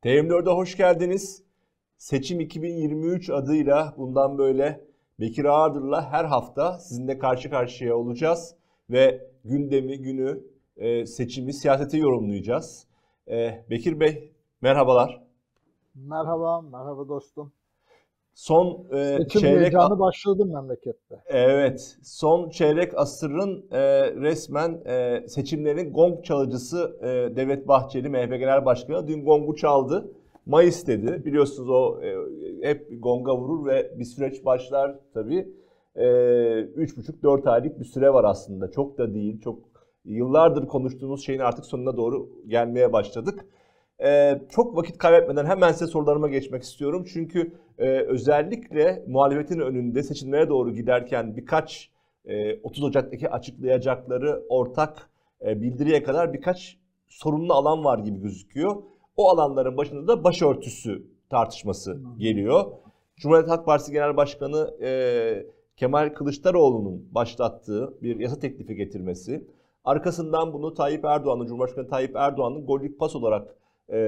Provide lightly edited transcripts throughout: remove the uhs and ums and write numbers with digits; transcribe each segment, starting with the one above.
TM4'e hoş geldiniz. Seçim 2023 adıyla bundan böyle Bekir Ağırdır'la her hafta sizinle karşı karşıya olacağız. Ve gündemi, günü, seçimi, siyaseti yorumlayacağız. Bekir Bey, merhabalar. Merhaba, merhaba dostum. Son Seçim çeyrek... heyecanı başladı memlekette. Evet, son çeyrek asırın resmen seçimlerin gong çalıcısı Devlet Bahçeli, MHP Genel Başkanı dün gongu çaldı. Mayıs dedi. Biliyorsunuz o hep gonga vurur ve bir süreç başlar tabii. 3,5-4 aylık bir süre var aslında. Çok da değil, çok yıllardır konuştuğumuz şeyin artık sonuna doğru gelmeye başladık. Çok vakit kaybetmeden hemen size sorularıma geçmek istiyorum. Çünkü özellikle muhalefetin önünde seçimlere doğru giderken birkaç 30 Ocak'taki açıklayacakları ortak bildiriye kadar birkaç sorunlu alan var gibi gözüküyor. O alanların başında da başörtüsü tartışması geliyor. Cumhuriyet Halk Partisi Genel Başkanı Kemal Kılıçdaroğlu'nun başlattığı bir yasa teklifi getirmesi. Arkasından bunu Cumhurbaşkanı Tayyip Erdoğan'ın gollik pas olarak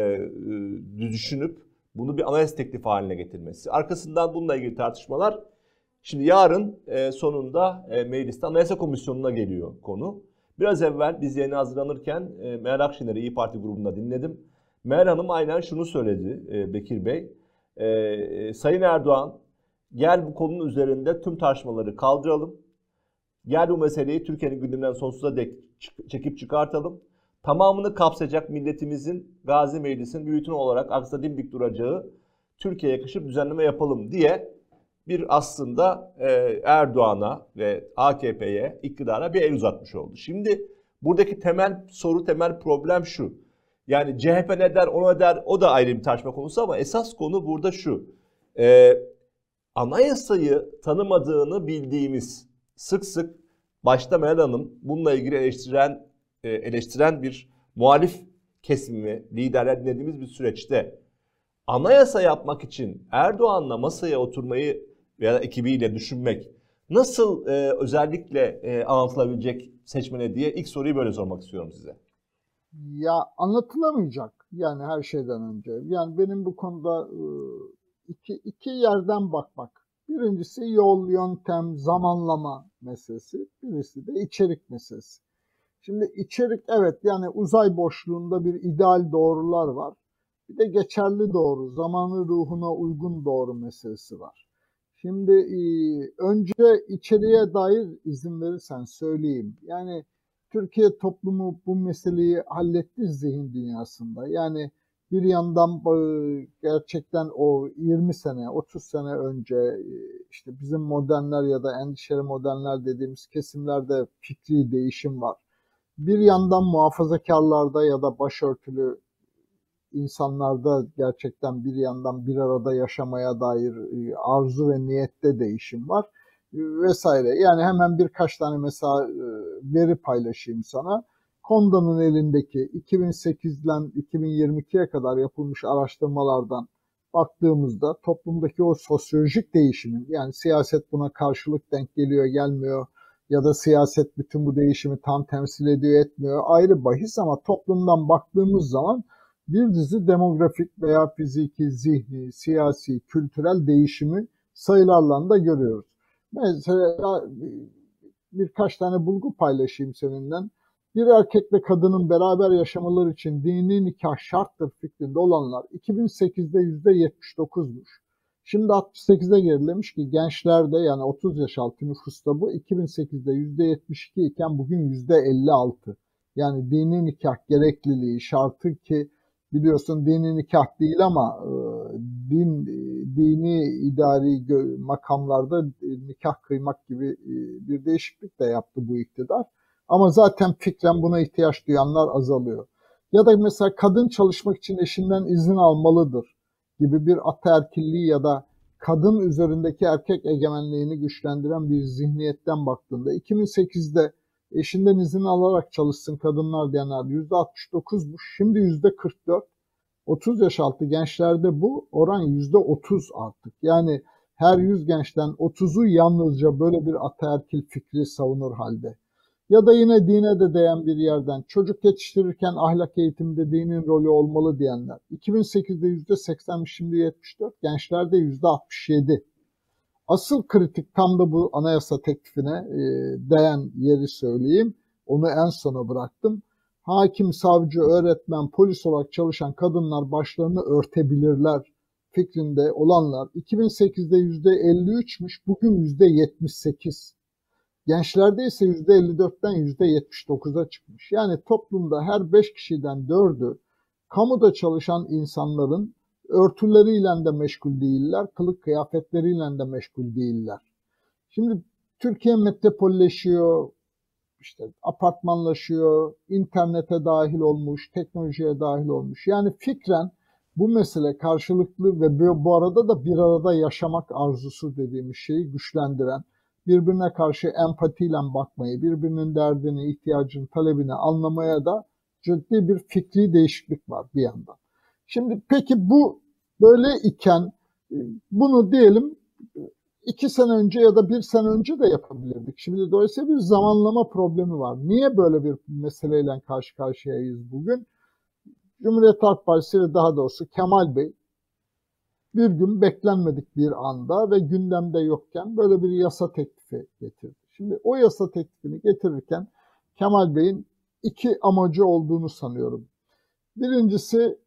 düşünüp bunu bir anayasa teklifi haline getirmesi. Arkasından bununla ilgili tartışmalar. Şimdi yarın sonunda mecliste Anayasa Komisyonu'na geliyor konu. Biraz evvel biz yayına hazırlanırken Meral Akşener'i İYİ Parti grubunda dinledim. Meral Hanım aynen şunu söyledi Bekir Bey. Sayın Erdoğan, gel bu konunun üzerinde tüm tartışmaları kaldıralım. Gel bu meseleyi Türkiye'nin gündeminden sonsuza dek çekip çıkartalım. Tamamını kapsayacak milletimizin, Gazi Meclis'in bir bütün olarak aksında dimdik duracağı Türkiye'ye yakışıp düzenleme yapalım diye bir aslında Erdoğan'a ve AKP'ye, iktidara bir el uzatmış oldu. Şimdi buradaki temel soru, temel problem şu. Yani CHP ne der, o ne der, o da ayrı bir tartışma konusu ama esas konu burada şu. Anayasayı tanımadığını bildiğimiz, sık sık başta Meral Hanım bununla ilgili eleştiren bir muhalif kesimi, liderler dinlediğimiz bir süreçte anayasa yapmak için Erdoğan'la masaya oturmayı veya ekibiyle düşünmek nasıl özellikle anlatılabilecek seçmene diye ilk soruyu böyle sormak istiyorum size. Ya anlatılamayacak yani her şeyden önce. Yani benim bu konuda iki yerden bakmak. Birincisi yol, yöntem, zamanlama meselesi. Birisi de içerik meselesi. Şimdi içerik evet yani uzay boşluğunda bir ideal doğrular var. Bir de geçerli doğru, zamanı ruhuna uygun doğru meselesi var. Şimdi önce içeriğe dair izin verirsen söyleyeyim. Yani Türkiye toplumu bu meseleyi halletti zihin dünyasında. Yani bir yandan gerçekten o 20 sene, 30 sene önce işte bizim modernler ya da endişeli modernler dediğimiz kesimlerde fikri değişim var. Bir yandan muhafazakarlarda ya da başörtülü insanlarda gerçekten bir yandan bir arada yaşamaya dair arzu ve niyette değişim var vesaire. Yani hemen birkaç tane mesela veri paylaşayım sana. KONDA'nın elindeki 2008'den 2022'ye kadar yapılmış araştırmalardan baktığımızda toplumdaki o sosyolojik değişimin, yani siyaset buna karşılık denk geliyor gelmiyor ya da siyaset bütün bu değişimi tam temsil ediyor etmiyor ayrı bahis ama toplumdan baktığımız zaman bir dizi demografik veya fiziki, zihni, siyasi, kültürel değişimi sayılarla da görüyoruz. Mesela birkaç tane bulgu paylaşayım seninle. Bir erkekle kadının beraber yaşamaları için dini nikah şarttır fikrinde olanlar 2008'de %79'muş. Şimdi 68'e gerilemiş ki gençlerde yani 30 yaş altı nüfusta bu 2008'de %72 iken bugün %56. Yani dini nikah gerekliliği şartı ki biliyorsun dini nikah değil ama dini idari makamlarda nikah kıymak gibi bir değişiklik de yaptı bu iktidar. Ama zaten fikren buna ihtiyaç duyanlar azalıyor. Ya da mesela kadın çalışmak için eşinden izin almalıdır gibi bir ataerkilliği ya da kadın üzerindeki erkek egemenliğini güçlendiren bir zihniyetten baktığında 2008'de eşinden izin alarak çalışsın kadınlar diyenler %69'muş. Şimdi %44. 30 yaş altı gençlerde bu oran %30 artık. Yani her 100 gençten 30'u yalnızca böyle bir ataerkil fikri savunur halde. Ya da yine dine de değen bir yerden çocuk yetiştirirken ahlak eğitiminde dinin rolü olmalı diyenler. 2008'de %80, şimdi 74, gençlerde %67. Asıl kritik tam da bu anayasa teklifine değen yeri söyleyeyim. Onu en sona bıraktım. Hakim, savcı, öğretmen, polis olarak çalışan kadınlar başlarını örtebilirler fikrinde olanlar 2008'de %53'müş, bugün %78. Gençlerde ise %54'ten %79'a çıkmış. Yani toplumda her 5 kişiden 4'ü kamuda çalışan insanların örtüleriyle de meşgul değiller, kılık kıyafetleriyle de meşgul değiller. Şimdi Türkiye metropolleşiyor, işte apartmanlaşıyor, internete dahil olmuş, teknolojiye dahil olmuş. Yani fikren bu mesele karşılıklı ve bu arada da bir arada yaşamak arzusu dediğimiz şeyi güçlendiren, birbirine karşı empatiyle bakmayı, birbirinin derdini, ihtiyacını, talebini anlamaya da ciddi bir fikri değişiklik var bir yandan. Şimdi peki bu böyle iken bunu diyelim 2 sene önce ya da 1 sene önce de yapabilirdik. Şimdi dolayısıyla bir zamanlama problemi var. Niye böyle bir meseleyle karşı karşıyayız bugün? Cumhuriyet Halk Partisi ve daha doğrusu Kemal Bey bir gün beklenmedik bir anda ve gündemde yokken böyle bir yasa teklifi getirdi. Şimdi o yasa teklifini getirirken Kemal Bey'in 2 amacı olduğunu sanıyorum. Birincisi,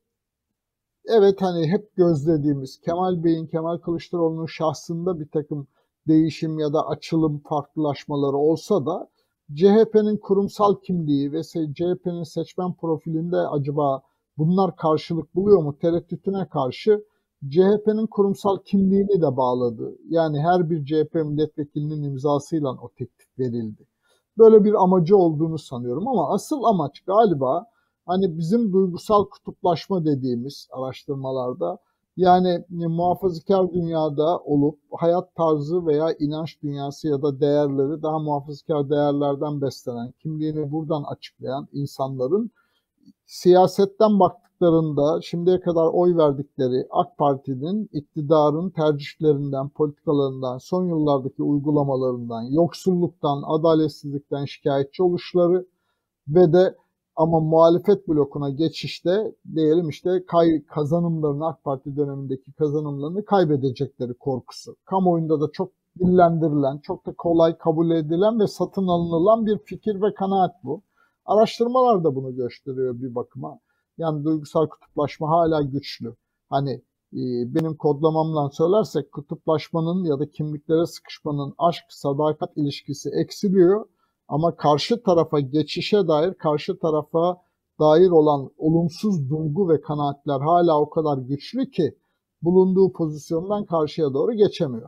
evet hani hep gözlediğimiz Kemal Bey'in, Kemal Kılıçdaroğlu'nun şahsında bir takım değişim ya da açılım farklılaşmaları olsa da CHP'nin kurumsal kimliği ve CHP'nin seçmen profilinde acaba bunlar karşılık buluyor mu tereddütüne karşı CHP'nin kurumsal kimliğini de bağladı. Yani her bir CHP milletvekilinin imzasıyla o teklif verildi. Böyle bir amacı olduğunu sanıyorum ama asıl amaç galiba hani bizim duygusal kutuplaşma dediğimiz araştırmalarda yani muhafazakar dünyada olup hayat tarzı veya inanç dünyası ya da değerleri daha muhafazakar değerlerden beslenen, kimliğini buradan açıklayan insanların siyasetten baktıklarında şimdiye kadar oy verdikleri AK Parti'nin iktidarın tercihlerinden, politikalarından, son yıllardaki uygulamalarından, yoksulluktan, adaletsizlikten şikayetçi oluşları ve de ama muhalefet blokuna geçişte diyelim işte kazanımlarını AK Parti dönemindeki kazanımlarını kaybedecekleri korkusu. Kamuoyunda da çok dillendirilen, çok da kolay kabul edilen ve satın alınılan bir fikir ve kanaat bu. Araştırmalar da bunu gösteriyor bir bakıma. Yani duygusal kutuplaşma hala güçlü. Hani benim kodlamamla söylersek kutuplaşmanın ya da kimliklere sıkışmanın aşk, sadakat ilişkisi eksiliyor. Ama karşı tarafa geçişe dair, karşı tarafa dair olan olumsuz duygu ve kanaatler hala o kadar güçlü ki bulunduğu pozisyondan karşıya doğru geçemiyor.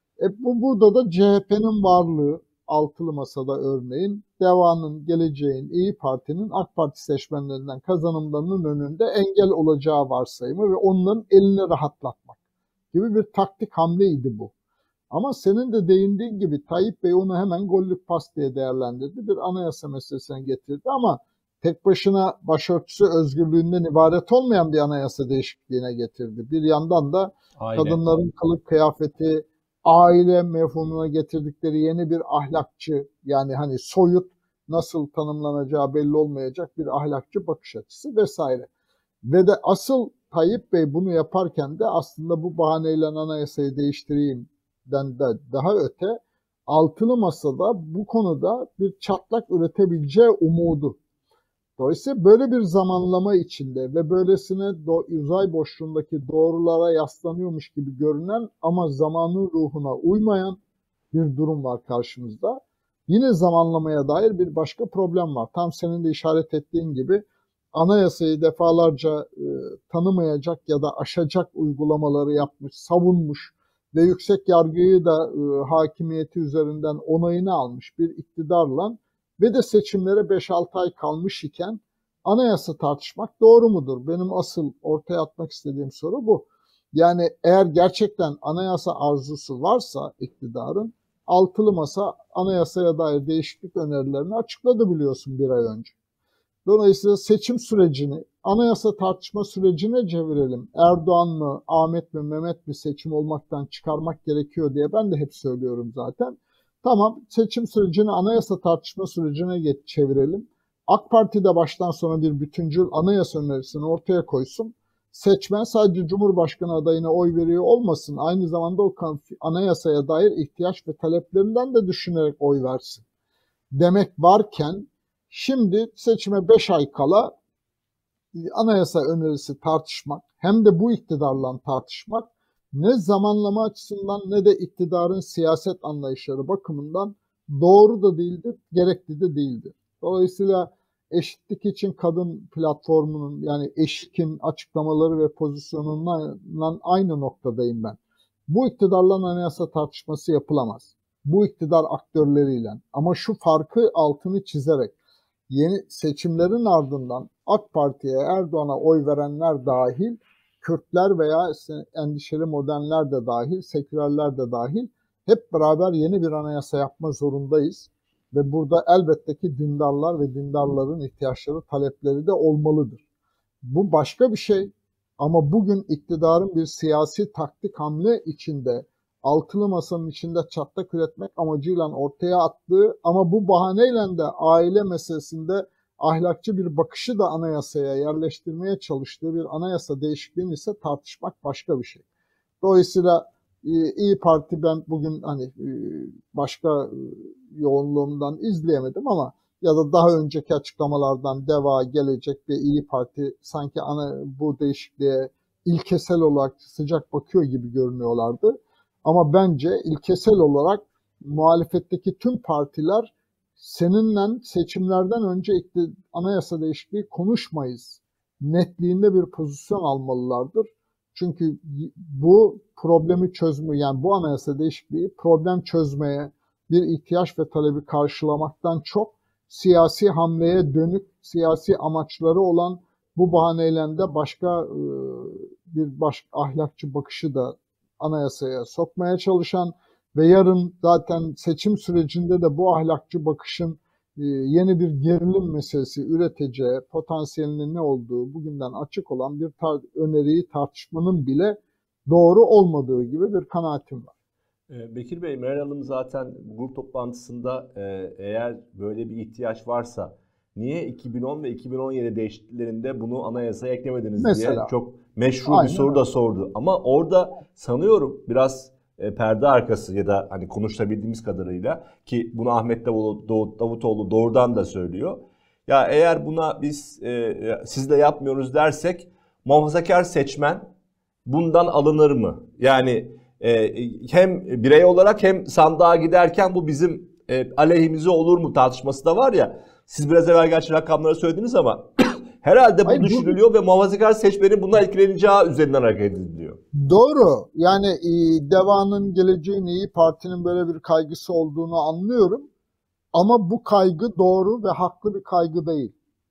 Burada da CHP'nin varlığı, altılı masada örneğin, DEVA'nın, Geleceğin, İyi Parti'nin AK Parti seçmenlerinden kazanımlarının önünde engel olacağı varsayımı ve onların elini rahatlatmak gibi bir taktik hamleydi bu. Ama senin de değindiğin gibi Tayyip Bey onu hemen gollük pas diye değerlendirdi. Bir anayasa meselesine getirdi ama tek başına başörtüsü özgürlüğünden ibaret olmayan bir anayasa değişikliğine getirdi. Bir yandan da kadınların kılık kıyafeti, aile mefhumuna getirdikleri yeni bir ahlakçı, yani hani soyut nasıl tanımlanacağı belli olmayacak bir ahlakçı bakış açısı vesaire. Ve de asıl Tayyip Bey bunu yaparken de aslında bu bahaneyle anayasayı değiştireyim de daha öte altılı masada bu konuda bir çatlak üretebileceği umudu. Dolayısıyla böyle bir zamanlama içinde ve böylesine uzay boşluğundaki doğrulara yaslanıyormuş gibi görünen ama zamanın ruhuna uymayan bir durum var karşımızda. Yine zamanlamaya dair bir başka problem var. Tam senin de işaret ettiğin gibi anayasayı defalarca tanımayacak ya da aşacak uygulamaları yapmış, savunmuş ve yüksek yargıyı da hakimiyeti üzerinden onayını almış bir iktidarla ve de seçimlere 5-6 ay kalmış iken anayasa tartışmak doğru mudur? Benim asıl ortaya atmak istediğim soru bu. Yani eğer gerçekten anayasa arzusu varsa iktidarın, altılı masa anayasaya dair değişiklik önerilerini açıkladı biliyorsun bir ay önce. Dolayısıyla seçim sürecini anayasa tartışma sürecine çevirelim. Erdoğan mı, Ahmet mi, Mehmet mi seçim olmaktan çıkarmak gerekiyor diye ben de hep söylüyorum zaten. Tamam, seçim sürecini anayasa tartışma sürecine çevirelim. AK Parti de baştan sona bir bütüncül anayasa önerisini ortaya koysun. Seçmen sadece Cumhurbaşkanı adayına oy veriyor olmasın. Aynı zamanda o anayasaya dair ihtiyaç ve taleplerinden de düşünerek oy versin. Demek varken şimdi seçime 5 ay kala anayasa önerisi tartışmak hem de bu iktidarla tartışmak ne zamanlama açısından ne de iktidarın siyaset anlayışları bakımından doğru da değildir, gerekli de değildir. Dolayısıyla Eşitlik için Kadın platformunun yani EŞİK'in açıklamaları ve pozisyonundan aynı noktadayım ben. Bu iktidarla anayasa tartışması yapılamaz. Bu iktidar aktörleriyle ama şu farkı altını çizerek yeni seçimlerin ardından AK Parti'ye, Erdoğan'a oy verenler dahil, Kürtler veya endişeli modernler de dahil, sekülerler de dahil hep beraber yeni bir anayasa yapma zorundayız. Ve burada elbette ki dindarlar ve dindarların ihtiyaçları, talepleri de olmalıdır. Bu başka bir şey ama bugün iktidarın bir siyasi taktik hamle içinde, altılı masanın içinde çatlak üretmek amacıyla ortaya attığı ama bu bahaneyle de aile meselesinde ahlakçı bir bakışı da anayasaya yerleştirmeye çalıştığı bir anayasa değişikliğini ise tartışmak başka bir şey. Dolayısıyla İyi Parti ben bugün hani başka yoğunluğumdan izleyemedim ama ya da daha önceki açıklamalardan DEVA, Gelecek ve İyi Parti sanki bu değişikliğe ilkesel olarak sıcak bakıyor gibi görünüyorlardı. Ama bence ilkesel olarak muhalefetteki tüm partiler seninle seçimlerden önce anayasa değişikliği konuşmayız netliğinde bir pozisyon almalılardır. Çünkü bu problemi çözme yani bu anayasa değişikliği problem çözmeye bir ihtiyaç ve talebi karşılamaktan çok siyasi hamleye dönük siyasi amaçları olan bu bahaneyle de başka bir ahlakçı bakışı da anayasaya sokmaya çalışan ve yarın zaten seçim sürecinde de bu ahlakçı bakışın yeni bir gerilim meselesi üreteceği potansiyelinin ne olduğu bugünden açık olan bir öneriyi tartışmanın bile doğru olmadığı gibi bir kanaatim var. Bekir Bey, Meral Hanım zaten grup toplantısında eğer böyle bir ihtiyaç varsa niye 2010 ve 2017 değişikliklerinde bunu anayasaya eklemediniz Mesela, diye çok meşru bir soru da sordu. Ama orada sanıyorum biraz perde arkası ya da hani konuşabildiğimiz kadarıyla ki bunu Ahmet Davutoğlu doğrudan da söylüyor. Ya eğer buna biz sizle yapmıyoruz dersek muhafazakar seçmen bundan alınır mı? Yani hem birey olarak hem sandığa giderken bu bizim aleyhimize olur mu tartışması da var ya. Siz biraz evvel gerçi rakamları söylediniz ama herhalde bu düşünülüyor ve muhafazakar seçmenin bundan etkileneceği üzerinden hareket ediliyor. Doğru. Yani DEVA'nın, Geleceğin, İyi Parti'nin böyle bir kaygısı olduğunu anlıyorum. Ama bu kaygı doğru ve haklı bir kaygı değil.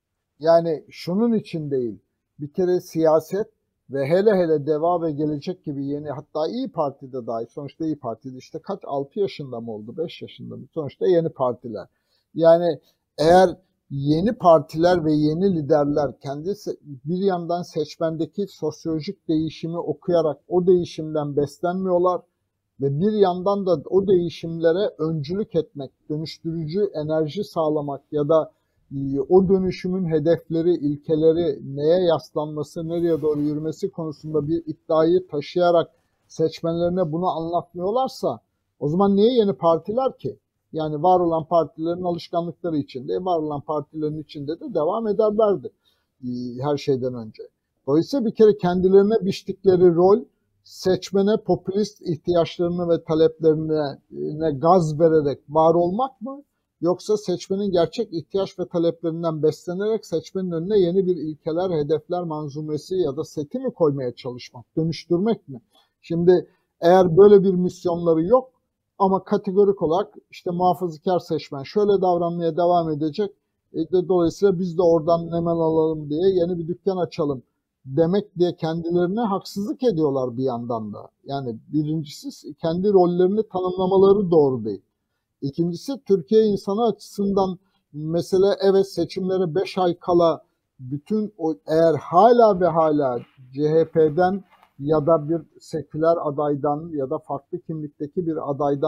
Yani şunun için değil. Bir kere siyaset ve hele DEVA ve Gelecek gibi yeni hatta İyi Parti'de dahi sonuçta İyi Parti'de işte 6 yaşında mı oldu 5 yaşında mı sonuçta yeni partiler. Yani eğer yeni partiler ve yeni liderler bir yandan seçmendeki sosyolojik değişimi okuyarak o değişimden beslenmiyorlar ve bir yandan da o değişimlere öncülük etmek, dönüştürücü enerji sağlamak ya da o dönüşümün hedefleri, ilkeleri, neye yaslanması, nereye doğru yürümesi konusunda bir iddiayı taşıyarak seçmenlerine bunu anlatmıyorlarsa o zaman niye yeni partiler ki? Yani var olan partilerin alışkanlıkları içinde, var olan partilerin içinde de devam ederlerdi her şeyden önce. Dolayısıyla bir kere kendilerine biçtikleri rol seçmene popülist ihtiyaçlarını ve taleplerine gaz vererek var olmak mı? Yoksa seçmenin gerçek ihtiyaç ve taleplerinden beslenerek seçmenin önüne yeni bir ilkeler, hedefler, manzumesi ya da seti mi koymaya çalışmak, dönüştürmek mi? Şimdi eğer böyle bir misyonları yok ama kategorik olarak işte muhafazakar seçmen şöyle davranmaya devam edecek, dolayısıyla biz de oradan hemen alalım diye yeni bir dükkan açalım demek diye kendilerine haksızlık ediyorlar bir yandan da. Yani birincisi kendi rollerini tanımlamaları doğru değil. İkincisi Türkiye insanı açısından mesele evet seçimlere 5 ay kala bütün eğer hala ve hala CHP'den ya da bir seküler adaydan ya da farklı kimlikteki bir adaydan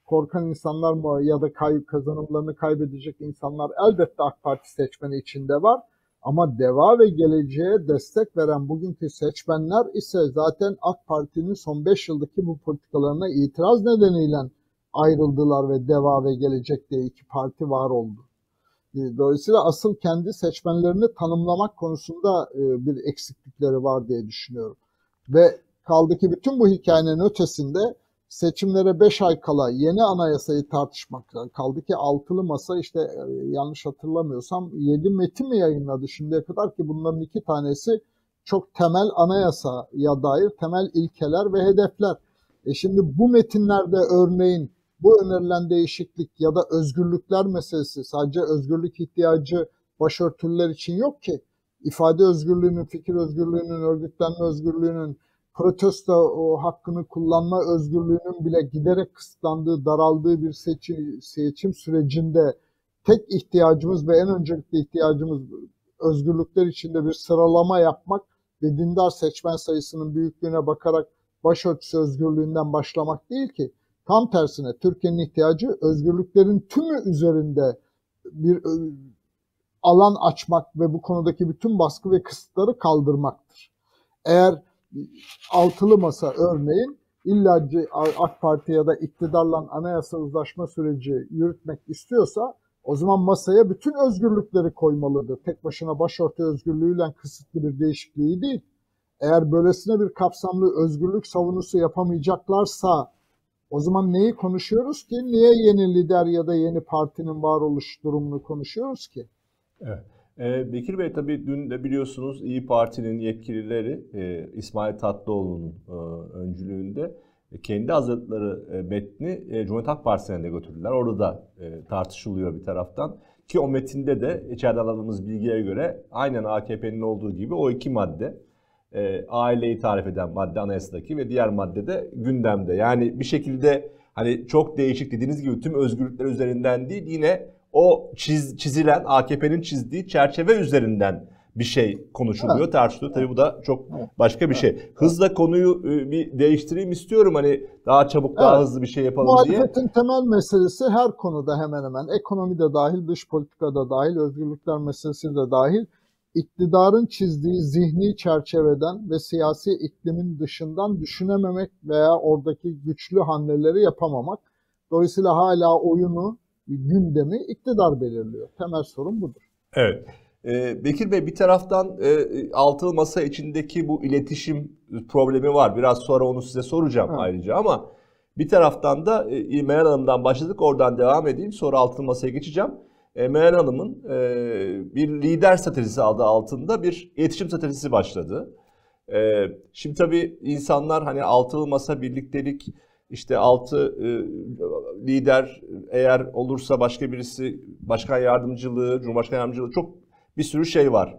korkan insanlar mı ya da kazanımlarını kaybedecek insanlar elbette AK Parti seçmeni içinde var. Ama DEVA ve Geleceğe destek veren bugünkü seçmenler ise zaten AK Parti'nin son 5 yıldaki bu politikalarına itiraz nedeniyle ayrıldılar ve DEVA ve Gelecek diye iki parti var oldu. Dolayısıyla asıl kendi seçmenlerini tanımlamak konusunda bir eksiklikleri var diye düşünüyorum. Ve kaldı ki bütün bu hikayenin ötesinde seçimlere 5 ay kala yeni anayasayı tartışmak. Kaldı ki altılı masa işte yanlış hatırlamıyorsam 7 metin mi yayınladı şimdiye kadar ki bunların 2 tanesi çok temel anayasaya dair temel ilkeler ve hedefler. Şimdi bu metinlerde örneğin bu önerilen değişiklik ya da özgürlükler meselesi sadece özgürlük ihtiyacı başörtülüler için yok ki. İfade özgürlüğünün, fikir özgürlüğünün, örgütlenme özgürlüğünün, protesto hakkını kullanma özgürlüğünün bile giderek kısıtlandığı, daraldığı bir seçim sürecinde tek ihtiyacımız ve en öncelikli ihtiyacımız özgürlükler içinde bir sıralama yapmak ve dindar seçmen sayısının büyüklüğüne bakarak başörtüsü özgürlüğünden başlamak değil ki. Tam tersine Türkiye'nin ihtiyacı özgürlüklerin tümü üzerinde bir alan açmak ve bu konudaki bütün baskı ve kısıtları kaldırmaktır. Eğer altılı masa örneğin illa AK Parti ya da iktidarla anayasa uzlaşma süreci yürütmek istiyorsa o zaman masaya bütün özgürlükleri koymalıdır. Tek başına başörtü özgürlüğüyle kısıtlı bir değişikliği değil. Eğer böylesine bir kapsamlı özgürlük savunusu yapamayacaklarsa o zaman neyi konuşuyoruz ki? Niye yeni lider ya da yeni partinin varoluş durumunu konuşuyoruz ki? Evet. Bekir Bey tabii dün de biliyorsunuz İYİ Parti'nin yetkilileri İsmail Tatlıoğlu'nun öncülüğünde kendi hazırlıkları metni Cumhuriyet Halk Partisi'ne de götürdüler. Orada da tartışılıyor bir taraftan. Ki o metinde de içeriden aldığımız bilgiye göre aynen AKP'nin olduğu gibi o 2 madde aileyi tarif eden madde anayasadaki ve diğer madde de gündemde. Yani bir şekilde hani çok değişik dediğiniz gibi tüm özgürlükler üzerinden değil yine o çizilen AKP'nin çizdiği çerçeve üzerinden bir şey konuşuluyor, evet, tartışılıyor. Tabii bu da çok başka bir şey. Hızla konuyu bir değiştireyim istiyorum hani daha çabuk daha hızlı bir şey yapalım diye. Muhalefetin temel meselesi her konuda hemen hemen ekonomide dahil, dış politikada dahil, özgürlükler meselesi de dahil iktidarın çizdiği zihni çerçeveden ve siyasi iklimin dışından düşünememek veya oradaki güçlü hamleleri yapamamak. Dolayısıyla hala oyunu, gündemi iktidar belirliyor. Temel sorun budur. Evet. Bekir Bey bir taraftan altılı masa içindeki bu iletişim problemi var. Biraz sonra onu size soracağım ayrıca ama bir taraftan da Meral Hanım'dan başladık. Oradan devam edeyim. Sonra altılı masaya geçeceğim. Meral Hanım'ın bir lider stratejisi adı altında bir iletişim stratejisi başladı. Şimdi tabii insanlar hani altılı masa birliktelik işte 6 lider eğer olursa başka birisi başkan yardımcılığı, cumhurbaşkanı yardımcılığı çok bir sürü şey var.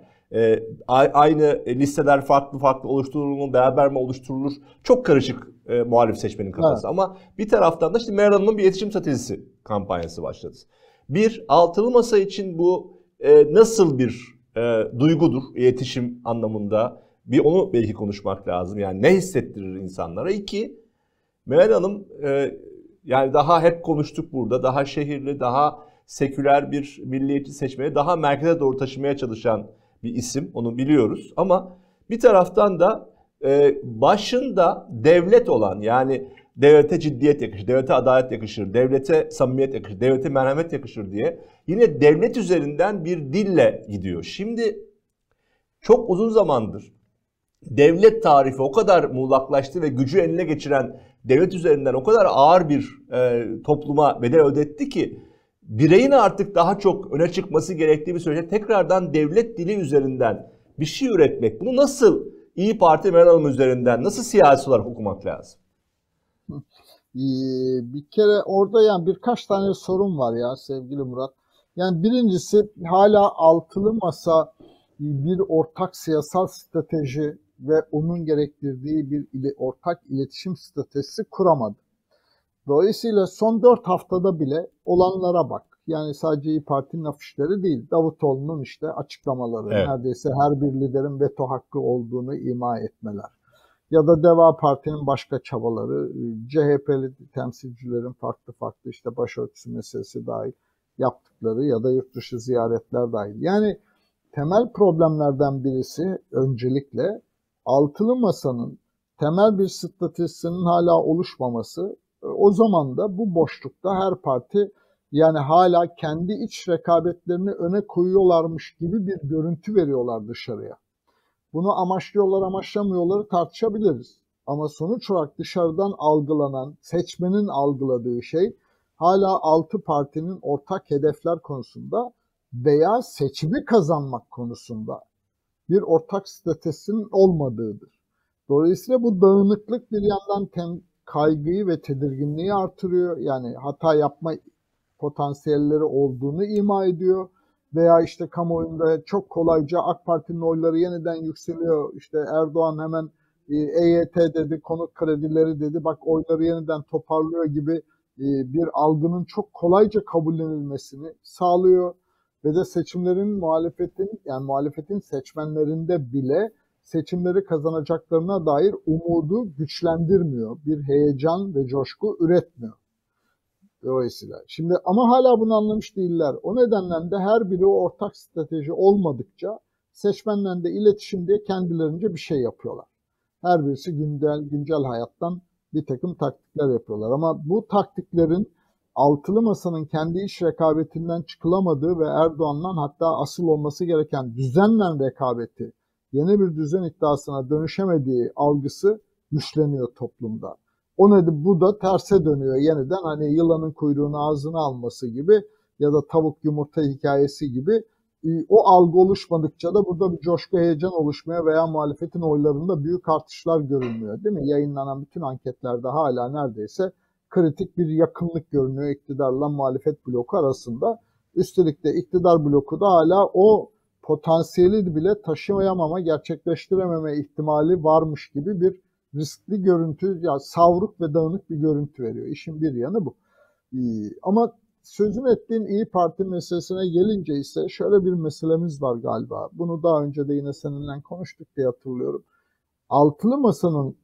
Aynı listeler farklı farklı oluşturulur mu, beraber mi oluşturulur? Çok karışık muhalif seçmenin kafası. Evet. Ama bir taraftan da işte Meral Hanım'ın bir iletişim stratejisi kampanyası başladı. Bir altılı masa için bu nasıl bir duygudur iletişim anlamında? Bir onu belki konuşmak lazım. Yani ne hissettirir insanlara? 2, Meral Hanım yani daha hep konuştuk burada. Daha şehirli, daha seküler bir milliyetçi seçmeni daha merkeze doğru taşımaya çalışan bir isim. Onu biliyoruz. Ama bir taraftan da başında devlet olan yani devlete ciddiyet yakışır, devlete adalet yakışır, devlete samimiyet yakışır, devlete merhamet yakışır diye yine devlet üzerinden bir dille gidiyor. Şimdi çok uzun zamandır devlet tarifi o kadar muğlaklaştı ve gücü eline geçiren devlet üzerinden o kadar ağır bir topluma bedel ödetti ki bireyin artık daha çok öne çıkması gerektiği bir süreçte tekrardan devlet dili üzerinden bir şey üretmek. Bunu nasıl İYİ Parti Meral Hanım üzerinden nasıl siyasi olarak okumak lazım? Bir kere orada yani birkaç tane sorun var ya sevgili Murat. Yani birincisi hala altılı masa bir ortak siyasal strateji ve onun gerektirdiği bir ortak iletişim stratejisi kuramadı. Dolayısıyla son 4 haftada bile olanlara bak. Yani sadece İYİ Parti'nin afişleri değil, Davutoğlu'nun işte açıklamaları, evet, neredeyse her bir liderin veto hakkı olduğunu ima etmeler. ya da Deva Parti'nin başka çabaları, CHP'li temsilcilerin farklı farklı işte başörtüsü meselesi dahil yaptıkları ya da yurt dışı ziyaretler dahil. Yani temel problemlerden birisi öncelikle altılı masanın temel bir stratejisinin hala oluşmaması. O zaman da bu boşlukta her parti yani hala kendi iç rekabetlerini öne koyuyorlarmış gibi bir görüntü veriyorlar dışarıya. Bunu amaçlıyorlar, amaçlamıyorları tartışabiliriz. Ama sonuç olarak dışarıdan algılanan, seçmenin algıladığı şey hala altı partinin ortak hedefler konusunda veya seçimi kazanmak konusunda bir ortak stratejisinin olmadığıdır. Dolayısıyla bu dağınıklık bir yandan kaygıyı ve tedirginliği artırıyor. Yani hata yapma potansiyelleri olduğunu ima ediyor. Veya işte kamuoyunda çok kolayca AK Parti'nin oyları yeniden yükseliyor. İşte Erdoğan hemen EYT dedi, konut kredileri dedi, bak oyları yeniden toparlıyor gibi bir algının çok kolayca kabullenilmesini sağlıyor. Ve de seçimlerin muhalefetin seçmenlerinde bile seçimleri kazanacaklarına dair umudu güçlendirmiyor. Bir heyecan ve coşku üretmiyor. Dolayısıyla. Şimdi ama hala bunu anlamış değiller. O nedenle de her biri o ortak strateji olmadıkça seçmenlerle iletişim diye kendilerince bir şey yapıyorlar. Her birisi güncel hayattan bir takım taktikler yapıyorlar. Ama bu taktiklerin altılı masanın kendi iç rekabetinden çıkılamadığı ve Erdoğan'dan hatta asıl olması gereken düzenle rekabeti, yeni bir düzen iddiasına dönüşemediği algısı güçleniyor toplumda. Bu da terse dönüyor yeniden, hani yılanın kuyruğunu ağzına alması gibi ya da tavuk yumurta hikayesi gibi o algı oluşmadıkça da burada bir coşku, heyecan oluşmaya veya muhalefetin oylarında büyük artışlar görünmüyor, değil mi? Yayınlanan bütün anketlerde hala neredeyse kritik bir yakınlık görünüyor iktidarla muhalefet bloku arasında. Üstelik de iktidar bloku da hala o potansiyeli bile taşıyamama, gerçekleştirememe ihtimali varmış gibi bir riskli görüntü, ya savruk ve dağınık bir görüntü veriyor. İşin bir yanı bu. Ama sözünü ettiğin İyi Parti meselesine gelince ise şöyle bir meselemiz var galiba. Bunu daha önce de yine seninle konuştuk diye hatırlıyorum. Altılı Masa'nın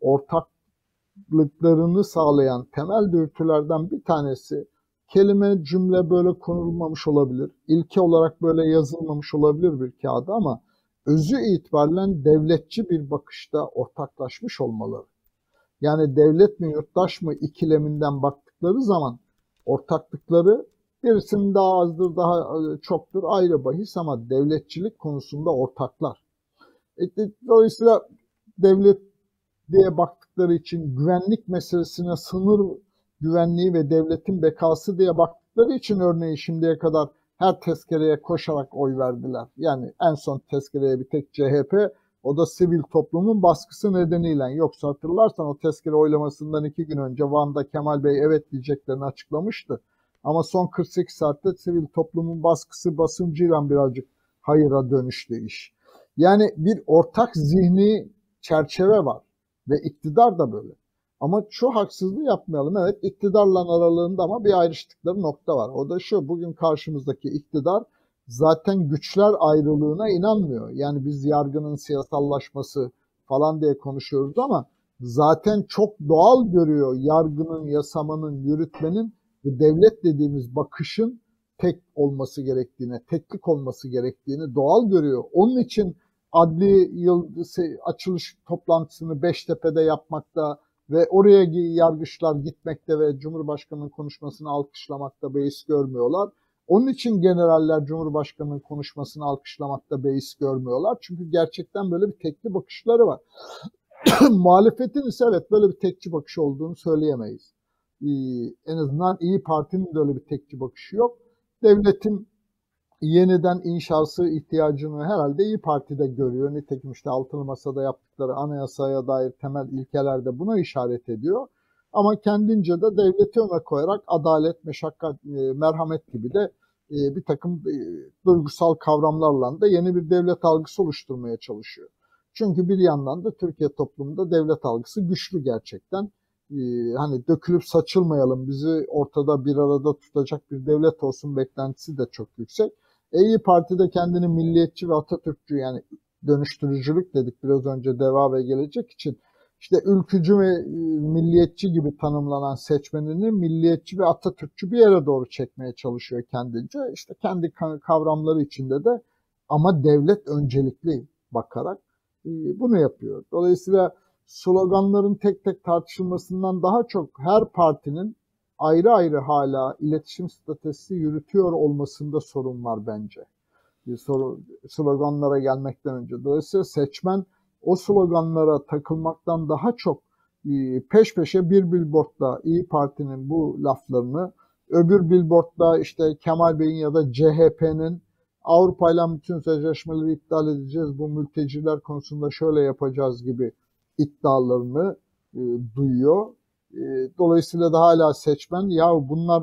ortaklıklarını sağlayan temel dürtülerden bir tanesi, kelime cümle böyle konulmamış olabilir, ilke olarak böyle yazılmamış olabilir bir kağıda ama özü itibariyle devletçi bir bakışta ortaklaşmış olmaları. Yani devlet mi yurttaş mı ikileminden baktıkları zaman ortaklıkları, birisinin daha azdır daha çoktur ayrı bahis ama devletçilik konusunda ortaklar. Dolayısıyla devlet diye baktıkları için güvenlik meselesine sınır güvenliği ve devletin bekası diye baktıkları için örneğin şimdiye kadar her tezkereye koşarak oy verdiler. Yani en son tezkereye bir tek CHP, o da sivil toplumun baskısı nedeniyle. Yoksa hatırlarsan o tezkere oylamasından 2 gün önce Van'da Kemal Bey evet diyeceklerini açıklamıştı. Ama son 48 saatte sivil toplumun baskısı, basıncıyla birazcık hayıra dönüştü iş. Yani bir ortak zihni çerçeve var ve iktidar da böyle. Ama şu haksızlığı yapmayalım. Evet, iktidarla aralığında ama bir ayrıştıkları nokta var. O da şu: bugün karşımızdaki iktidar zaten güçler ayrılığına inanmıyor. Yani biz yargının siyasallaşması falan diye konuşuyoruz ama zaten çok doğal görüyor yargının, yasamanın, yürütmenin ve devlet dediğimiz bakışın tek olması gerektiğini, teklik olması gerektiğini doğal görüyor. Onun için adli yıl açılış toplantısını Beştepe'de yapmakta ve oraya yargıçlar gitmekte ve Cumhurbaşkanı'nın konuşmasını alkışlamakta beis görmüyorlar. Onun için generaller Cumhurbaşkanı'nın konuşmasını alkışlamakta beis görmüyorlar. Çünkü gerçekten böyle bir tekli bakışları var. Muhalefetin ise evet böyle bir tekçi bakışı olduğunu söyleyemeyiz. En azından İyi Parti'nin de öyle bir tekçi bakışı yok. Devletin yeniden inşası ihtiyacını herhalde İyi Parti'de görüyor. Nitekim işte Altılı Masa'da yaptıkları anayasaya dair temel ilkeler de buna işaret ediyor. Ama kendince de devleti öne koyarak adalet, meşakkat, merhamet gibi de bir takım duygusal kavramlarla da yeni bir devlet algısı oluşturmaya çalışıyor. Çünkü bir yandan da Türkiye toplumunda devlet algısı güçlü gerçekten. Hani dökülüp saçılmayalım, bizi ortada bir arada tutacak bir devlet olsun beklentisi de çok yüksek. İyi Parti de kendini milliyetçi ve Atatürkçü, yani dönüştürücülük dedik biraz önce Deva ve Gelecek için. işte ülkücü ve milliyetçi gibi tanımlanan seçmenini milliyetçi ve Atatürkçü bir yere doğru çekmeye çalışıyor kendince. İşte kendi kavramları içinde de ama devlet öncelikli bakarak bunu yapıyor. Dolayısıyla sloganların tek tek tartışılmasından daha çok her partinin ayrı ayrı hala iletişim stratejisi yürütüyor olmasında sorun var bence. Sloganlara gelmekten önce. Dolayısıyla seçmen o sloganlara takılmaktan daha çok peş peşe bir billboardda İyi Parti'nin bu laflarını, öbür billboardda işte Kemal Bey'in ya da CHP'nin Avrupa'yla bütün sözleşmeleri iptal edeceğiz, bu mülteciler konusunda şöyle yapacağız gibi iddialarını duyuyor. Dolayısıyla da hala seçmen ya bunlar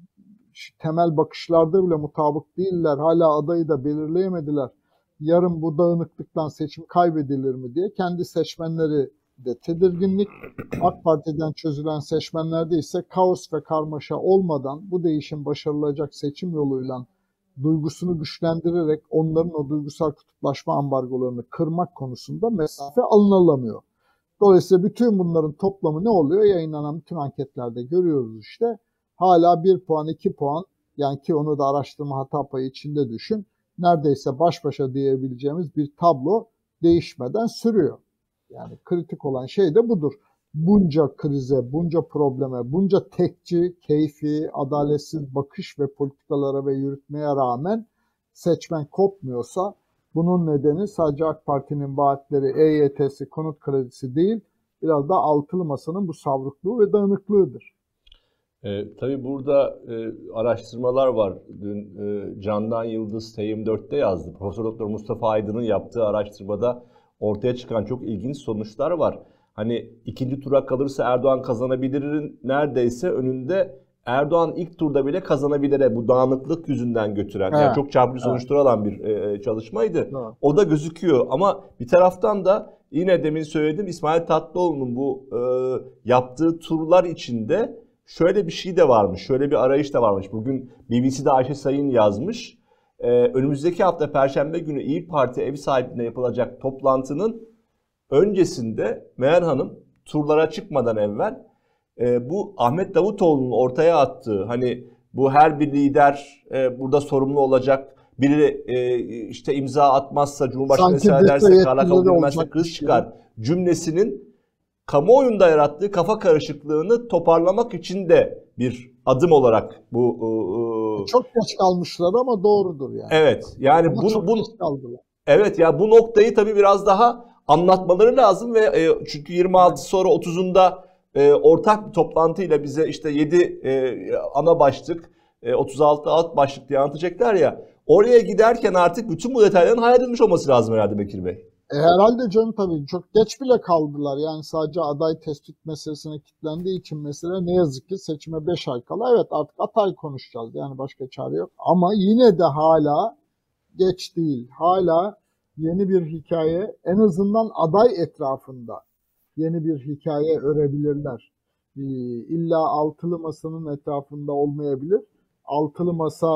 temel bakışlarda bile mutabık değiller, hala adayı da belirleyemediler, yarın bu dağınıklıktan seçim kaybedilir mi diye kendi seçmenleri de tedirginlik. AK Parti'den çözülen seçmenlerde ise kaos ve karmaşa olmadan bu değişim başarılacak seçim yoluyla duygusunu güçlendirerek onların o duygusal kutuplaşma ambargolarını kırmak konusunda mesafe alınamıyor. Dolayısıyla bütün bunların toplamı ne oluyor? Yayınlanan bütün anketlerde görüyoruz işte. Hala 1 puan, 2 puan, yani ki onu da araştırma hata payı içinde düşün, neredeyse baş başa diyebileceğimiz bir tablo değişmeden sürüyor. Yani kritik olan şey de budur. Bunca krize, bunca probleme, bunca tekçi, keyfi, adaletsiz bakış ve politikalara ve yürütmeye rağmen seçmen kopmuyorsa bunun nedeni sadece AK Parti'nin vaatleri, EYT'si, konut kredisi değil, biraz da altılı masanın bu savrukluğu ve dağınıklığıdır. Tabii burada araştırmalar var. Dün Candan Yıldız T24'te yazdı. Profesör Doktor Mustafa Aydın'ın yaptığı araştırmada ortaya çıkan çok ilginç sonuçlar var. Hani ikinci tura kalırsa Erdoğan kazanabilirin neredeyse önünde, Erdoğan ilk turda bile kazanabilire bu dağınıklık yüzünden götüren, yani çok çarpıcı sonuçlar alan bir çalışmaydı. Evet. O da gözüküyor ama bir taraftan da yine demin söyledim, İsmail Tatlıoğlu'nun bu yaptığı turlar içinde şöyle bir şey de varmış, şöyle bir arayış da varmış. Bugün BBC'de Ayşe Sayın yazmış. Önümüzdeki hafta Perşembe günü İyi Parti ev sahipliğinde yapılacak toplantının öncesinde Meral Hanım turlara çıkmadan evvel bu Ahmet Davutoğlu'nun ortaya attığı, hani bu her bir lider burada sorumlu olacak, biri işte imza atmazsa, Cumhurbaşkanı ısrar ederse, karla kaldırmazsa kriz çıkar cümlesinin kamuoyunda yarattığı kafa karışıklığını toparlamak için de bir adım olarak bu çok geç kalmışlar ama doğrudur yani. Evet. Yani ama çok geç kaldılar. Evet ya, bu noktayı tabii biraz daha anlatmaları lazım ve çünkü 26 sonra 30'unda ortak bir toplantıyla bize işte 7 ana başlık, 36 alt başlık diye anlatacaklar ya. Oraya giderken artık bütün bu detayların hayal edilmiş olması lazım herhalde Bekir Bey. Herhalde canım, tabii çok geç bile kaldılar. Yani sadece aday tespit meselesine kilitlendiği için mesele, ne yazık ki seçime 5 ay kala evet artık aday konuşacağız. Yani başka çare yok. Ama yine de hala geç değil. Hala yeni bir hikaye, en azından aday etrafında yeni bir hikaye örebilirler. İlla altılı masanın etrafında olmayabilir. Altılı masa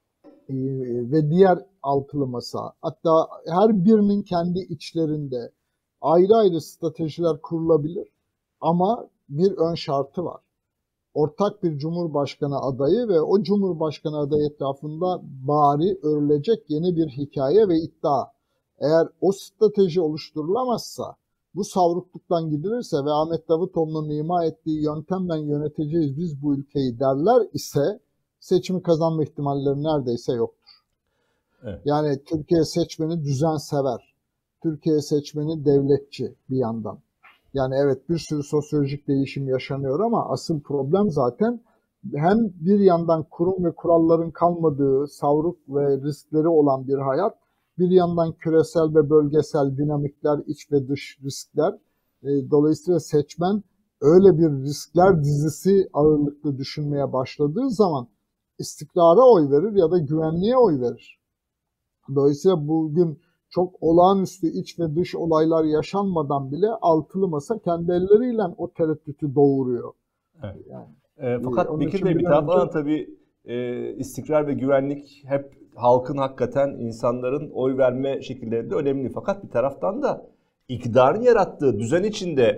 ve diğer altılı masa, hatta her birinin kendi içlerinde ayrı ayrı stratejiler kurulabilir. Ama bir ön şartı var. Ortak bir cumhurbaşkanı adayı ve o cumhurbaşkanı adayı etrafında bari örülecek yeni bir hikaye ve iddia. Eğer o strateji oluşturulamazsa, bu savrukluktan gidilirse ve Ahmet Davutoğlu'nun ima ettiği yöntemle yöneteceğiz biz bu ülkeyi derler ise seçimi kazanma ihtimalleri neredeyse yoktur. Evet. Yani Türkiye seçmeni düzen sever. Türkiye seçmeni devletçi bir yandan. Yani evet, bir sürü sosyolojik değişim yaşanıyor ama asıl problem zaten hem bir yandan kurum ve kuralların kalmadığı, savruk ve riskleri olan bir hayat, bir yandan küresel ve bölgesel dinamikler, iç ve dış riskler. Dolayısıyla seçmen öyle bir riskler dizisi ağırlıklı düşünmeye başladığı zaman istikrara oy verir ya da güvenliğe oy verir. Dolayısıyla bugün çok olağanüstü iç ve dış olaylar yaşanmadan bile altılı masa kendi elleriyle o tereddütü doğuruyor. Evet. Yani, fakat Bekir Bey, bir taraftan tabii istikrar ve güvenlik hep halkın, hakikaten insanların oy verme şekillerinde önemli. Fakat bir taraftan da iktidarın yarattığı düzen içinde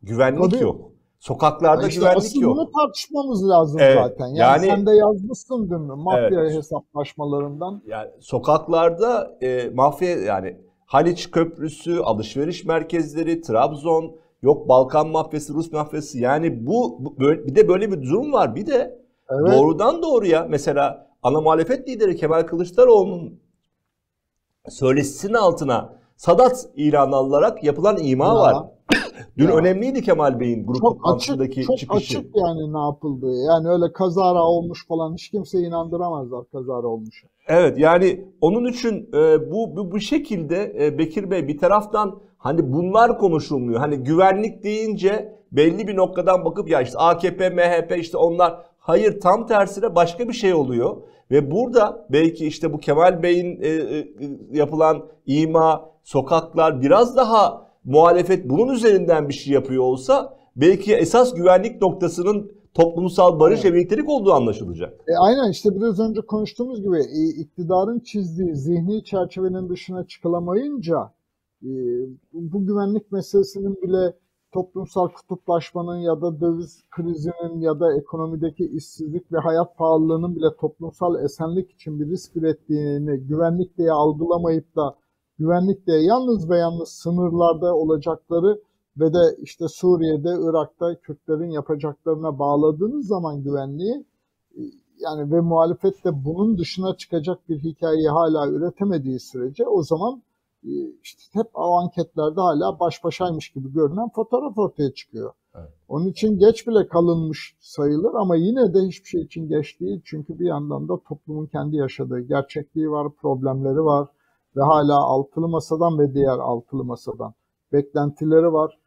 Güvenlik Tabii. yok. Sokaklarda İşte güvenlik asıl yok. bunu tartışmamız lazım Evet, zaten. Yani yani sen de yazmışsın dün mafya evet. hesaplaşmalarından. Yani sokaklarda mafya, yani Haliç Köprüsü, alışveriş merkezleri, Trabzon, yok Balkan mafyası, Rus mafyası. Yani bu böyle, bir de böyle bir durum var. Bir de Evet. doğrudan doğruya mesela ana muhalefet lideri Kemal Kılıçdaroğlu'nun söyleşisinin altına Sadat ilanı alınarak yapılan ima var. Ya Dün ya önemliydi Kemal Bey'in grup çok açık, toplantısındaki çok çıkışı. açık yani ne yapıldığı. Yani öyle kazara olmuş falan hiç kimseyi inandıramazlar kazara olmuş. Evet, yani onun için bu şekilde Bekir Bey, bir taraftan hani bunlar konuşulmuyor. Hani güvenlik deyince belli bir noktadan bakıp ya işte AKP, MHP işte onlar, hayır, tam tersine başka bir şey oluyor. Ve burada belki işte bu Kemal Bey'in yapılan ima, sokaklar, biraz daha muhalefet bunun üzerinden bir şey yapıyor olsa belki esas güvenlik noktasının toplumsal barış Evet. ve birliktelik olduğu anlaşılacak. Aynen işte biraz önce konuştuğumuz gibi iktidarın çizdiği zihni çerçevenin dışına çıkılamayınca e, bu güvenlik meselesinin bile toplumsal kutuplaşmanın ya da döviz krizinin ya da ekonomideki işsizlik ve hayat pahalılığının bile toplumsal esenlik için bir risk ürettiğini güvenlik diye algılamayıp da güvenlik diye yalnız ve yalnız sınırlarda olacakları ve de işte Suriye'de, Irak'ta Kürtlerin yapacaklarına bağladığınız zaman güvenliği, yani ve muhalefet de bunun dışına çıkacak bir hikayeyi hala üretemediği sürece o zaman işte hep o anketlerde hala baş başaymış gibi görünen fotoğraf ortaya çıkıyor. Evet. Onun için geç bile kalınmış sayılır ama yine de hiçbir şey için geç değil. Çünkü bir yandan da toplumun kendi yaşadığı gerçekliği var, problemleri var ve hala altılı masadan ve diğer altılı masadan beklentileri var.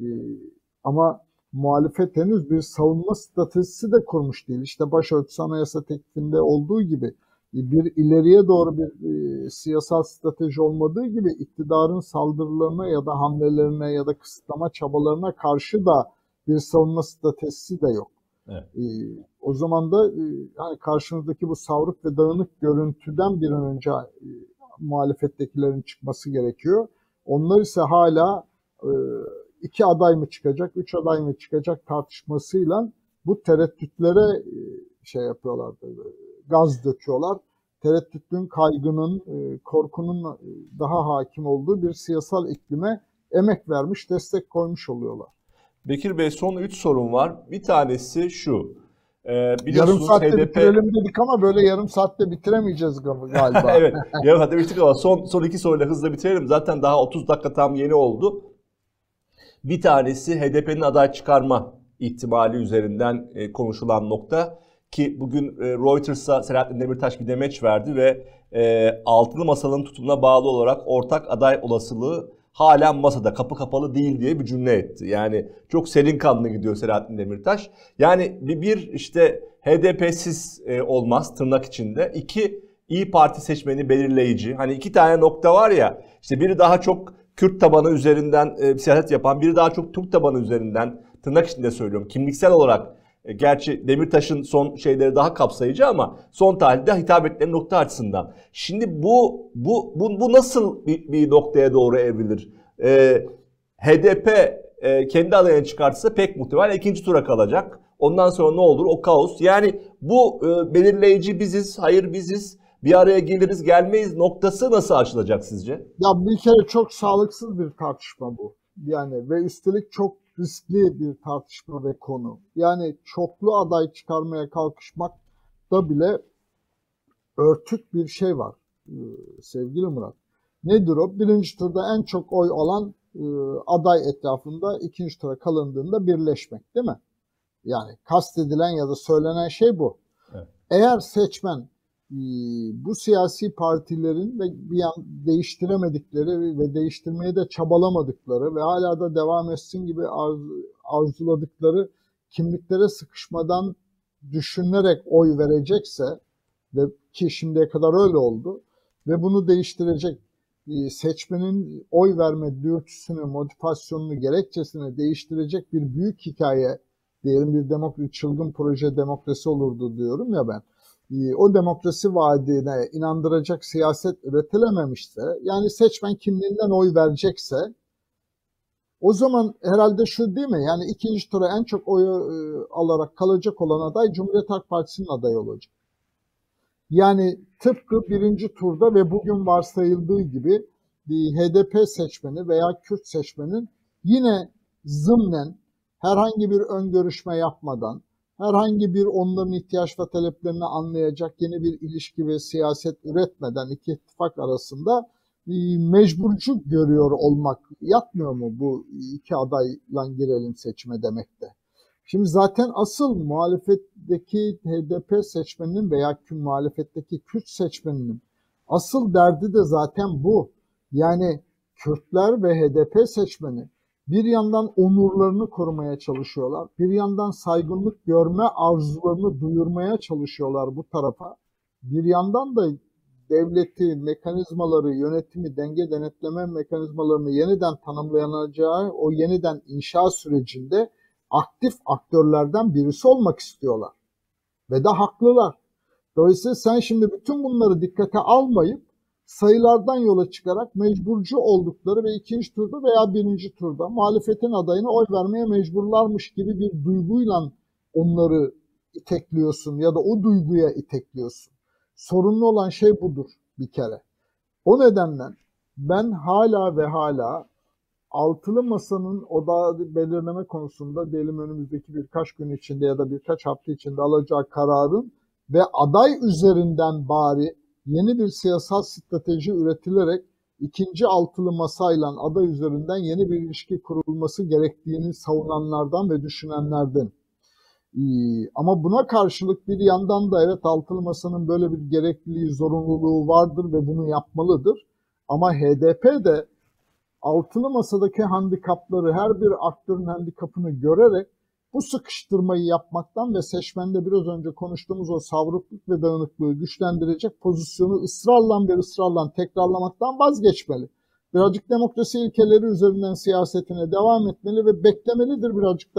Ama muhalefet henüz bir savunma stratejisi de kurmuş değil. İşte başörtüsü anayasa teklifinde olduğu gibi bir ileriye doğru bir siyasal strateji olmadığı gibi iktidarın saldırılarına ya da hamlelerine ya da kısıtlama çabalarına karşı da bir savunma stratejisi de yok. Evet. O zaman da hani karşımızdaki bu savruk ve dağınık görüntüden bir an önce muhalefettekilerin çıkması gerekiyor. Onlar ise hala 2 aday mı çıkacak, 3 aday mı çıkacak tartışmasıyla bu tereddütlere şey yapıyorlar, gaz döküyorlar. Tereddütün, kaygının, korkunun daha hakim olduğu bir siyasal iklime emek vermiş, destek koymuş oluyorlar. Bekir Bey, son 3 sorun var. Bir tanesi şu. Yarım Biliyorsunuz saatte HDP... bitirelim dedik ama böyle yarım saatte bitiremeyeceğiz galiba. Evet, yarım saatte bitirdik ama son 2 soruyla hızla bitirelim. Zaten daha 30 dakika tam yeni oldu. Bir tanesi HDP'nin aday çıkarma ihtimali üzerinden konuşulan nokta. Ki bugün Reuters'a Selahattin Demirtaş bir demeç verdi ve altılı masanın tutumuna bağlı olarak ortak aday olasılığı hala masada, kapı kapalı değil diye bir cümle etti. Yani çok serin kanlı gidiyor Selahattin Demirtaş. Yani bir işte HDP'siz olmaz tırnak içinde. 2, İYİ Parti seçmeni belirleyici. Hani 2 tane nokta var ya, işte biri daha çok Kürt tabanı üzerinden siyaset yapan, biri daha çok Türk tabanı üzerinden, tırnak içinde söylüyorum, kimliksel olarak. Gerçi Demirtaş'ın son şeyleri daha kapsayıcı ama son tahlilde hitap ettiği nokta açısından. Şimdi bu nasıl bir noktaya doğru evrilir? HDP kendi adayını çıkartırsa pek muhtemel ikinci tura kalacak. Ondan sonra ne olur? O kaos. Yani bu belirleyici biziz, hayır biziz, bir araya geliriz gelmeyiz noktası nasıl aşılacak sizce? Ya bir kere çok sağlıksız bir tartışma bu. Yani ve üstelik çok riskli bir tartışma ve konu. Yani çoklu aday çıkarmaya kalkışmakta bile örtük bir şey var sevgili Murat. Nedir o? Birinci turda en çok oy alan aday etrafında ikinci tura kalındığında birleşmek, değil mi? Yani kastedilen ya da söylenen şey bu. Evet. Eğer seçmen bu siyasi partilerin ve bir an değiştiremedikleri ve değiştirmeye de çabalamadıkları ve hala da devam etsin gibi arzuladıkları kimliklere sıkışmadan düşünerek oy verecekse ve ki şimdiye kadar öyle oldu ve bunu değiştirecek seçmenin oy verme dürtüsünü, motivasyonunu, gerekçesini değiştirecek bir büyük hikaye, diyelim bir çılgın proje demokrasi olurdu diyorum ya ben. O demokrasi vaadine inandıracak siyaset üretilememişse, yani seçmen kimliğinden oy verecekse O zaman herhalde şu değil mi? Yani ikinci tura en çok oyu alarak kalacak olan aday Cumhuriyet Halk Partisi'nin adayı olacak. Yani tıpkı birinci turda ve bugün varsayıldığı gibi bir HDP seçmeni veya Kürt seçmenin yine zımnen herhangi bir ön görüşme yapmadan, herhangi bir onların ihtiyaç ve taleplerini anlayacak yeni bir ilişki ve siyaset üretmeden iki ittifak arasında mecburcu görüyor olmak yatmıyor mu bu iki adayla girelim seçime demekte? Şimdi zaten asıl muhalefetteki HDP seçmeninin veya muhalefetteki Kürt seçmeninin asıl derdi de zaten bu. Yani Kürtler ve HDP seçmeni bir yandan onurlarını korumaya çalışıyorlar, bir yandan saygınlık görme arzularını duyurmaya çalışıyorlar bu tarafa. Bir yandan da devleti, mekanizmaları, yönetimi, denge denetleme mekanizmalarını yeniden tanımlanacağı o yeniden inşa sürecinde aktif aktörlerden birisi olmak istiyorlar. Ve de haklılar. Dolayısıyla sen şimdi bütün bunları dikkate almayıp sayılardan yola çıkarak mecburcu oldukları ve ikinci turda veya birinci turda muhalefetin adayına oy vermeye mecburlarmış gibi bir duyguyla onları itekliyorsun ya da o duyguya itekliyorsun. Sorunlu olan şey budur bir kere. O nedenle ben hala ve hala altılı masanın odağı belirleme konusunda diyelim önümüzdeki birkaç gün içinde ya da birkaç hafta içinde alacağı kararın ve aday üzerinden bari yeni bir siyasal strateji üretilerek ikinci altılı masayla aday üzerinden yeni bir ilişki kurulması gerektiğini savunanlardan ve düşünenlerden. Ama buna karşılık bir yandan da evet altılı masanın böyle bir gerekliliği, zorunluluğu vardır ve bunu yapmalıdır. Ama HDP de altılı masadaki handikapları, her bir aktörün handikapını görerek bu sıkıştırmayı yapmaktan ve seçmende biraz önce konuştuğumuz o savrukluk ve dağınıklığı güçlendirecek pozisyonu ısrarla tekrarlamaktan vazgeçmeli. Birazcık demokrasi ilkeleri üzerinden siyasetine devam etmeli ve beklemelidir birazcık da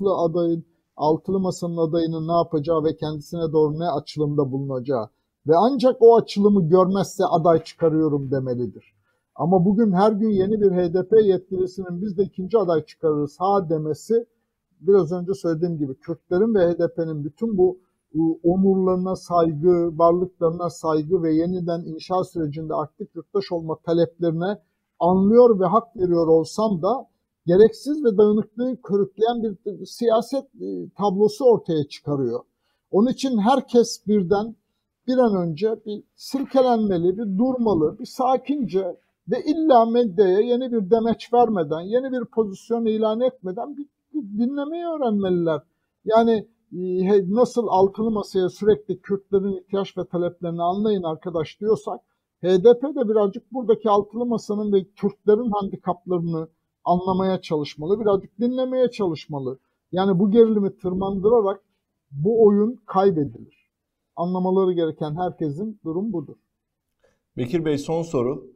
altılı masanın adayının ne yapacağı ve kendisine doğru ne açılımda bulunacağı. Ve ancak o açılımı görmezse aday çıkarıyorum demelidir. Ama bugün her gün yeni bir HDP yetkilisinin biz de ikinci aday çıkarırız ha demesi biraz önce söylediğim gibi Kürtlerin ve HDP'nin bütün bu onurlarına saygı, varlıklarına saygı ve yeniden inşa sürecinde aktif yurttaş olma taleplerine anlıyor ve hak veriyor olsam da gereksiz ve dağınıklığı körükleyen bir siyaset tablosu ortaya çıkarıyor. Onun için herkes birden bir an önce bir silkelenmeli, bir durmalı, bir sakince ve illa medyaya yeni bir demeç vermeden, yeni bir pozisyon ilan etmeden bir dinlemeyi öğrenmeliler. Yani nasıl altılı masaya sürekli Kürtlerin ihtiyaç ve taleplerini anlayın arkadaş diyorsak, HDP de birazcık buradaki altılı masanın ve Kürtlerin handikaplarını anlamaya çalışmalı, birazcık dinlemeye çalışmalı. Yani bu gerilimi tırmandırarak bu oyun kaybedilir. Anlamaları gereken herkesin durum budur. Bekir Bey son soru.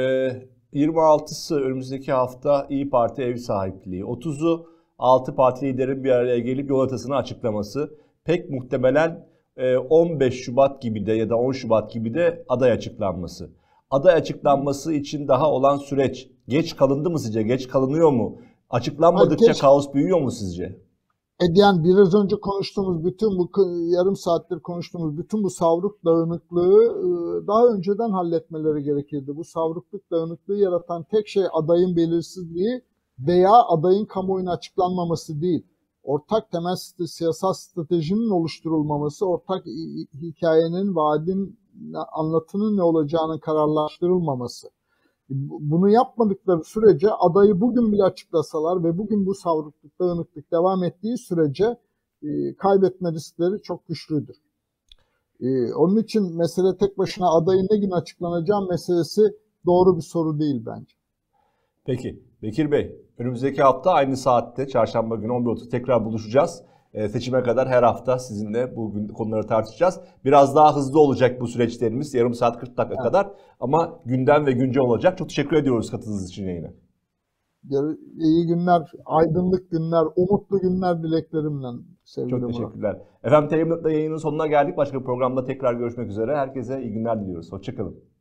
26'sı önümüzdeki hafta İYİ Parti ev sahipliği. 30'u 6 parti liderin bir araya gelip yol haritasını açıklaması. Pek muhtemelen 15 Şubat gibi de ya da 10 Şubat gibi de aday açıklanması. Aday açıklanması için daha olan süreç geç kalındı mı sizce? Geç kalınıyor mu? Açıklanmadıkça kaos büyüyor mu sizce? Yani biraz önce konuştuğumuz bütün bu yarım saattir konuştuğumuz bütün bu savruk dağınıklığı daha önceden halletmeleri gerekirdi. Bu savrukluk dağınıklığı yaratan tek şey adayın belirsizliği veya adayın kamuoyuna açıklanmaması değil. Ortak temel siyasal stratejinin oluşturulmaması, ortak hikayenin, vaadin, anlatının ne olacağının kararlaştırılmaması. Bunu yapmadıkları sürece adayı bugün bile açıklasalar ve bugün bu savrukluk, dağınıklık devam ettiği sürece kaybetme riskleri çok güçlüdür. Onun için mesele tek başına adayın ne gün açıklanacağı meselesi doğru bir soru değil bence. Peki Bekir Bey, önümüzdeki hafta aynı saatte çarşamba günü 11.30 tekrar buluşacağız. Seçime kadar her hafta sizinle bu konuları tartışacağız. Biraz daha hızlı olacak bu süreçlerimiz. Yarım saat 40 dakika kadar. Ama gündem ve güncel olacak. Çok teşekkür ediyoruz katıldığınız için yayına. İyi günler, aydınlık günler, umutlu günler dileklerimle sevgili Çok teşekkürler. Efendim T24'da yayının sonuna geldik. Başka bir programda tekrar görüşmek üzere. Herkese iyi günler diliyoruz. Hoşçakalın.